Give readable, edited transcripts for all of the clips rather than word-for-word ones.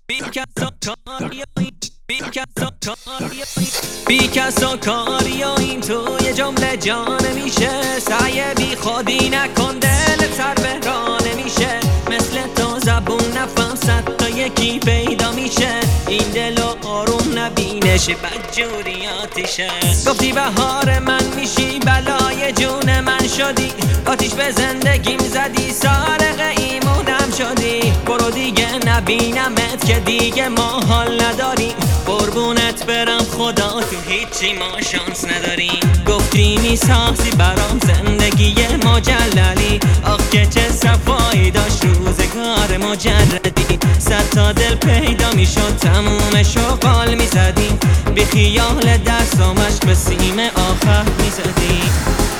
بی کس و کاری و این توی جمله جا نمیشه. سعی بی خودی نکن دل سر بهرا نمیشه. مثل تو زبون نفست تا یکی پیدا میشه. این دل و آروم نبینش بدجوری آتیشه. گفتی بهار من میشی بلای جون من شدی. آتیش به زندگیم زدی سارق ایمونم شدی. برو دیگه نبینمت که دیگه ما حال نداریم. قربونت برم خدا تو هیچی ما شانس نداریم. گفتی میسازی برام زندگی مجللی. آخ که چه صفایی داشت روزگار مجردی. صد تا دل پیدا میشد تمومشو قال میزدیم. بی خیال درس و مشق به سیم آخر میزدیم.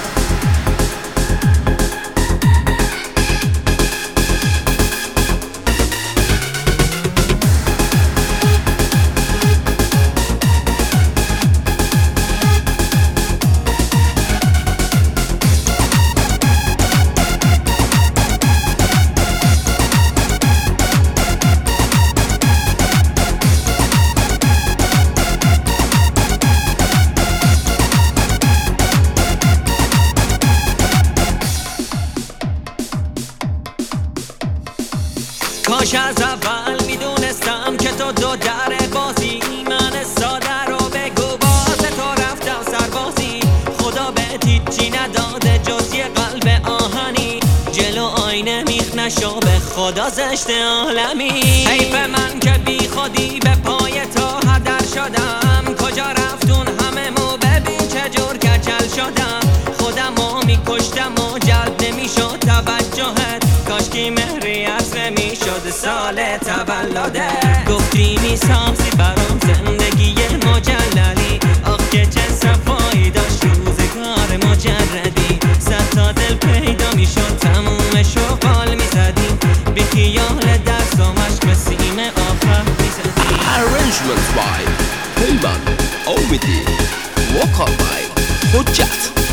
کاش از اول میدونستم که تو دو در بازی. من ساده رو بگو باز تو رفتم سربازی. خدا بهت هیچی نداده جز یه قلب آهنی. جلو آینه میخ نشو به خدا زشت عالمی. حیف من که بی خودی به پای تو هدر شدم. کجا رفتون همه مو ببین چجور کچل شدم. خودمو میکشتم و جلب نمیشد توجهت. کاشکی مهری عصر میشد سال تولده. گفتی میسازی برام زندگی مجللی. آخ که چه صفایی داشت روزگار مجردی. صد تا دل پیدا میشد تمومشو قال میزدیم. بی خیال درس و مشق به سیم آخر میزدیم. Arrangement by پیمان امیدی. وکا by حجت.